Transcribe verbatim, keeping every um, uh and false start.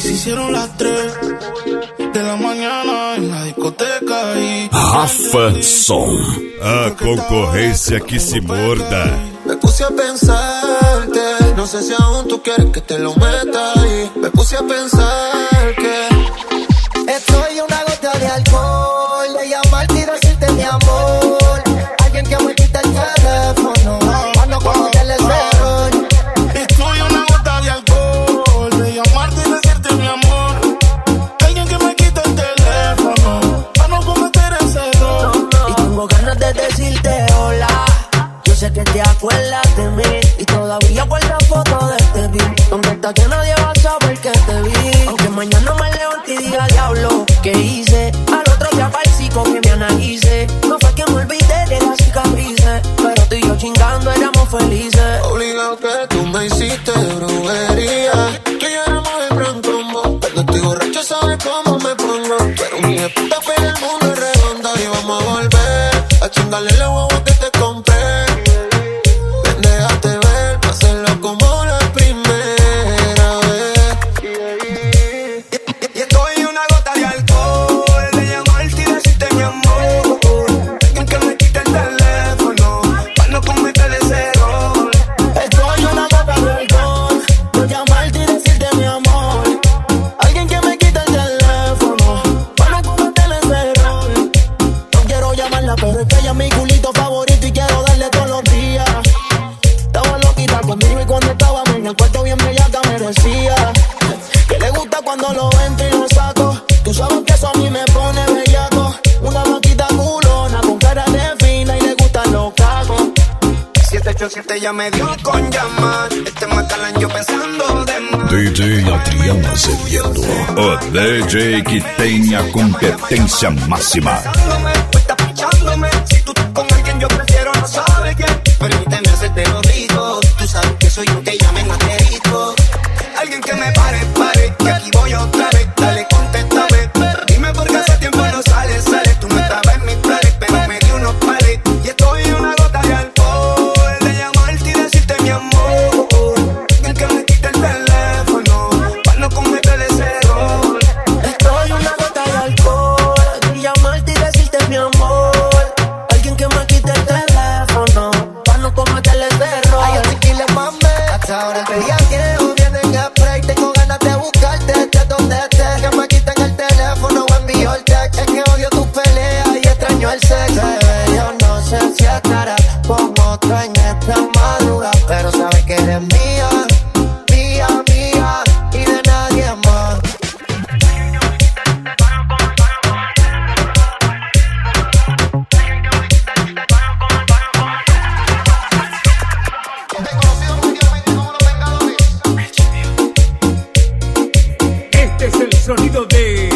se hicieron las tres de la mañana en la discoteca y... Rafa Som, a concorrência que se morda. Me puse a pensarte, no sé si aún tú quieres que te lo meta ahí. Me puse a pensar que estoy una gota de alcohol, de llamarte y decirte mi amor. Alguien que me quita el teléfono, cuando cojo el teléfono. Estoy una gota de alcohol, de llamarte y decirte mi amor. Alguien que me quita el teléfono, para no cometer ese error. Y tengo ganas de decirte hola. Yo sé que te acuerdas de mí y todavía guardas fotos de este beat. Donde estás que nadie va a saber que te vi. Aunque mañana me levante y diga diablo, ¿qué hice? Al otro día para el psico que me analice. No fue que me olvidé de las cicatrices, pero tú y yo chingando éramos felices. Obligado que tú me hiciste brujería. Tú y yo éramos el gran combo. Cuando estoy borracho sabes cómo me pongo. Pero mi puta pero el mundo es redondo y vamos a volver a chingarle la guagua que te compré. Ven, déjate ver, pa' hacerlo como la primera vez. Y estoy una gota de alcohol, de llamarte y decirte mi amor. Alguien que me quite el teléfono, pa' no cometer ese error. Estoy una gota de alcohol, de llamarte y decirte mi amor. Alguien que me quite el teléfono, para no cometer ese error. No quiero llamarla, pero es que ella es mi culito favorito y quiero darle todos los días. Estaba loquita conmigo y cuando estábamos en el cuarto bien bellaca me decía que le gusta cuando lo entro y lo saco. Tú sabes que eso a mí me pone bellaco. Una vaquita culona con cara de fina y le gustan los cacos. siete ocho siete ya me dio con llamar. Este Macalán yo pensando de más. D J Adriano Azevedo, o D J que tem a competência máxima. Pensándome, tú estás pichándome. Si tú estás con alguien yo prefiero no sabe quién. Permíteme hacerte los ritos. Tú sabes que soy yo que llamen asterisco. Alguien que me pare, pare, que aquí voy otra vez. Dale, contéstame. Dime por qué hace tiempo no sales, sales. Tú no estabas en mis planes, pero me di unos pales. Y estoy una gota de alcohol, de llamarte y decirte mi amor. Alguien que me quite el teléfono, para no cometer ese error. Estoy una gota de alcohol, de llamarte y decirte mi amor. Alguien que me quite el teléfono, para no cometer ese error. Ay, así que le mame. Hasta ahora te día quiero vienen a break. Tengo ganas de buscarte desde donde estés. Que me quiten el teléfono o envío el text. Es que odio tus peleas y extraño el sexo. Bebé, yo no sé si estará con otro en esta madrugada, pero sabes que eres mía, mía, mía y de nadie más. Este es el sonido de